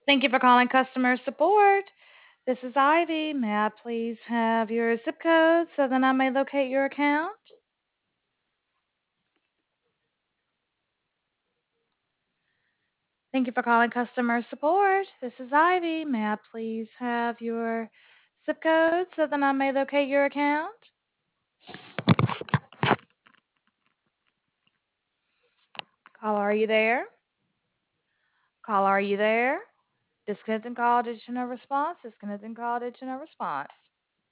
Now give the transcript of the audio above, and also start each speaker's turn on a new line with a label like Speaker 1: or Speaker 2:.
Speaker 1: Thank you for calling customer support. This is Ivy. May I please have your zip code so that I may locate your account? Thank you for calling customer support. This is Ivy. May I please have your zip code so that I may locate your account? Caller, are you there? Caller, are you there? Disconnecting call, did you know response? Disconnecting call, did you know response?